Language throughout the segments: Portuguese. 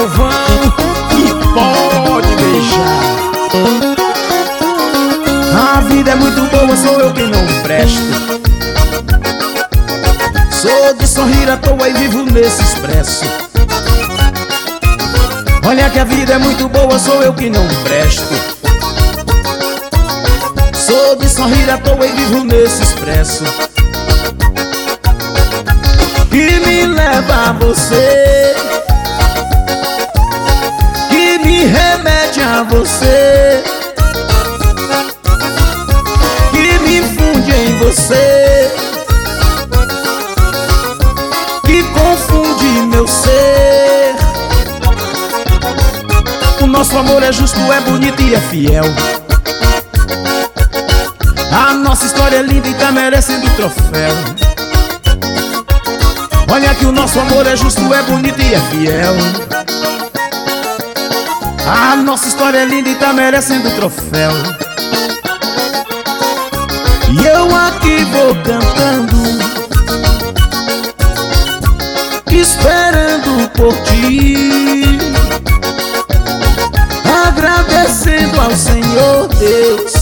Galvão e pode beijar. A vida é muito boa, sou eu quem não presto. Sou de sorrir à toa e vivo nesse expresso. Olha que a vida é muito boa, sou eu que não presto. Sou de sorrir à toa e vivo nesse expresso. Que me leva a você, que me remete a você, que me funde em você, que confunde meu ser. O nosso amor é justo, é bonito e é fiel. A nossa história é linda e tá merecendo troféu. Olha que o nosso amor é justo, é bonito e é fiel. A nossa história é linda e tá merecendo troféu. E eu aqui vou cantando, esperando por ti, agradecendo ao Senhor Deus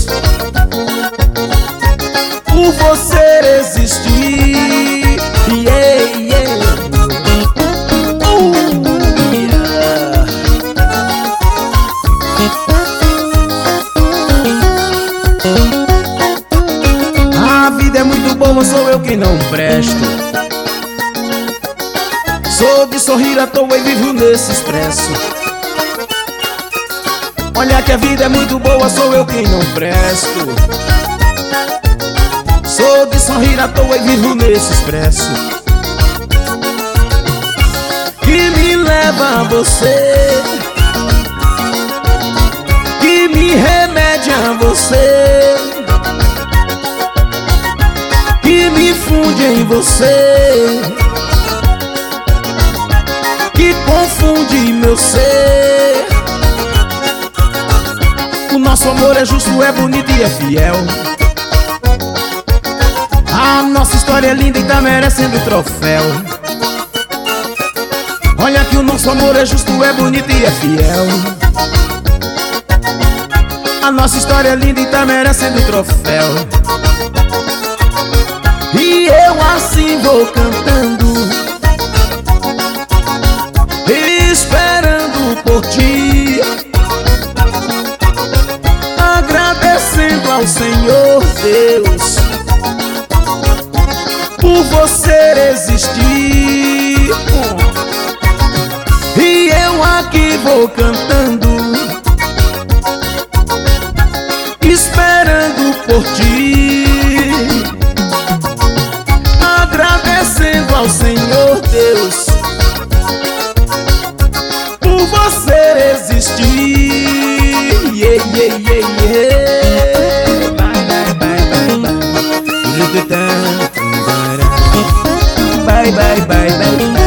por você existir. Yeah, yeah. Yeah. A vida é muito boa, sou eu quem não presto. Sou de sorrir à toa e vivo nesse expresso. Olha que a vida é muito boa, sou eu quem não presto. Sou de sorrir à toa e vivo nesse expresso. Que me leva a você, que me remete a você, que me funde em você, que confunde meu ser. O nosso amor é justo, é bonito e é fiel. A nossa história é linda e tá merecendo troféu. Olha que o nosso amor é justo, é bonito e é fiel. A nossa história é linda e tá merecendo troféu. E eu assim vou cantando, esperando por ti, agradecendo ao Senhor Deus por você existir. E eu aqui vou cantando, esperando por ti, agradecendo ao Senhor Deus por você existir. Yeah, yeah, yeah, yeah. Bye, bye, bye, bye. Bye, bye, bye, bye.